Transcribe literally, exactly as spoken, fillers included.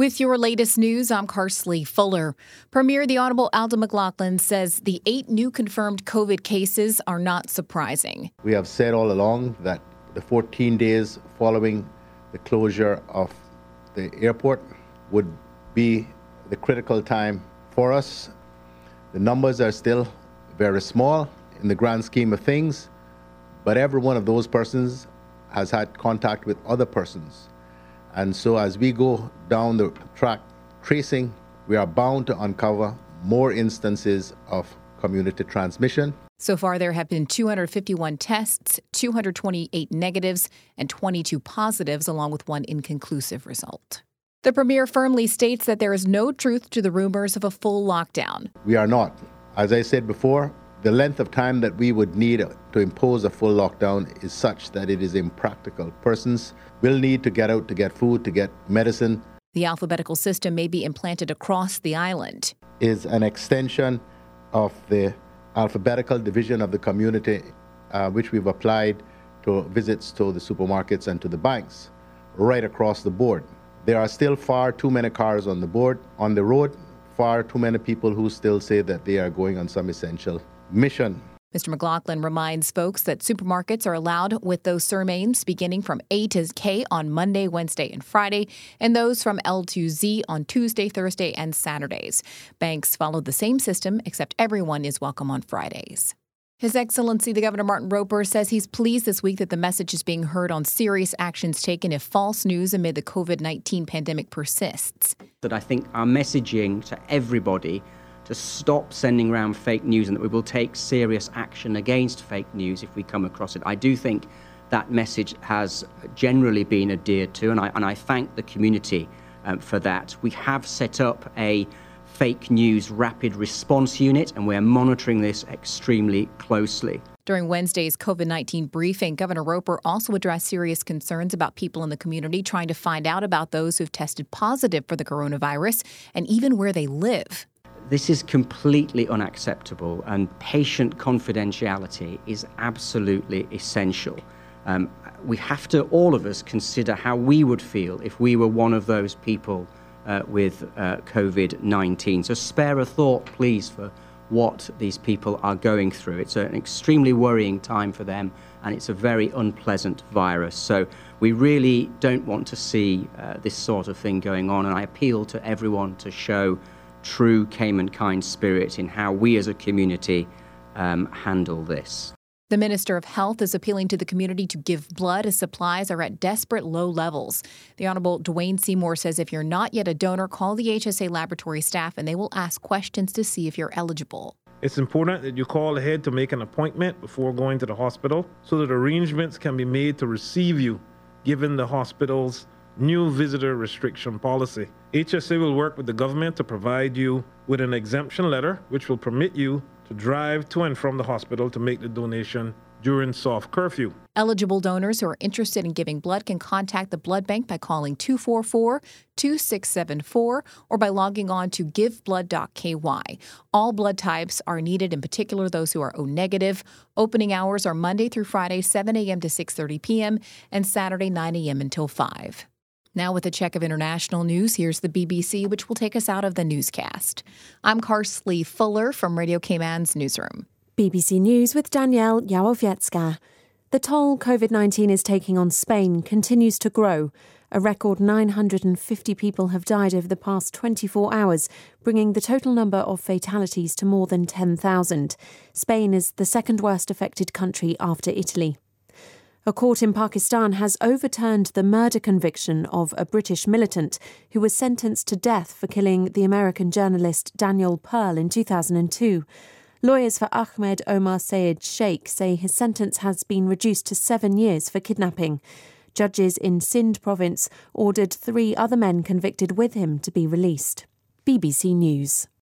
With your latest news, I'm Carsley Fuller. Premier the Honourable Aldo McLaughlin says the eight new confirmed COVID cases are not surprising. We have said all along that the fourteen days following the closure of the airport would be the critical time for us. The numbers are still very small in the grand scheme of things, but every one of those persons has had contact with other persons. And so as we go down the track tracing, we are bound to uncover more instances of community transmission. So far, there have been two hundred fifty-one tests, two hundred twenty-eight negatives, and twenty-two positives, along with one inconclusive result. The Premier firmly states that there is no truth to the rumors of a full lockdown. We are not. As I said before, the length of time that we would need to impose a full lockdown is such that it is impractical. Persons will need to get out to get food, to get medicine. The alphabetical system may be implanted across the island. Is an extension of the alphabetical division of the community, uh, which we've applied to visits to the supermarkets and to the banks, right across the board. There are still far too many cars on the board, on the road, far too many people who still say that they are going on some essential mission. Mister McLaughlin reminds folks that supermarkets are allowed with those surnames beginning from A to K on Monday, Wednesday, and Friday, and those from L to Z on Tuesday, Thursday, and Saturdays. Banks follow the same system, except everyone is welcome on Fridays. His Excellency, the Governor Martin Roper, says he's pleased this week that the message is being heard on serious actions taken if false news amid the COVID nineteen pandemic persists. That I think our messaging to everybody to stop sending around fake news and that we will take serious action against fake news if we come across it. I do think that message has generally been adhered to, and I, and I thank the community um, for that. We have set up a fake news rapid response unit, and we're monitoring this extremely closely. During Wednesday's COVID nineteen briefing, Governor Roper also addressed serious concerns about people in the community trying to find out about those who've tested positive for the coronavirus and even where they live. This is completely unacceptable, and patient confidentiality is absolutely essential. Um, we have to, all of us, consider how we would feel if we were one of those people uh, with uh, COVID nineteen. So spare a thought, please, for what these people are going through. It's an extremely worrying time for them, and it's a very unpleasant virus. So we really don't want to see uh, this sort of thing going on, and I appeal to everyone to show true Caymankind spirit in how we as a community um, handle this. The Minister of Health is appealing to the community to give blood as supplies are at desperate low levels. The Honourable Dwayne Seymour says if you're not yet a donor, call the H S A laboratory staff and they will ask questions to see if you're eligible. It's important that you call ahead to make an appointment before going to the hospital so that arrangements can be made to receive you, given the hospital's new visitor restriction policy. H S A will work with the government to provide you with an exemption letter, which will permit you to drive to and from the hospital to make the donation during soft curfew. Eligible donors who are interested in giving blood can contact the blood bank by calling two four four, two six seven four or by logging on to give blood dot k y. All blood types are needed, in particular those who are O negative. Opening hours are Monday through Friday, seven a.m. to six thirty p.m. and Saturday, nine a.m. until five. Now with a check of international news, here's the B B C, which will take us out of the newscast. I'm Carsley Fuller from Radio Cayman's newsroom. B B C News with Danielle Jałowiecka. The toll COVID nineteen is taking on Spain continues to grow. A record nine hundred fifty people have died over the past twenty-four hours, bringing the total number of fatalities to more than ten thousand. Spain is the second worst affected country after Italy. A court in Pakistan has overturned the murder conviction of a British militant who was sentenced to death for killing the American journalist Daniel Pearl in two thousand two. Lawyers for Ahmed Omar Sayed Sheikh say his sentence has been reduced to seven years for kidnapping. Judges in Sindh province ordered three other men convicted with him to be released. B B C News.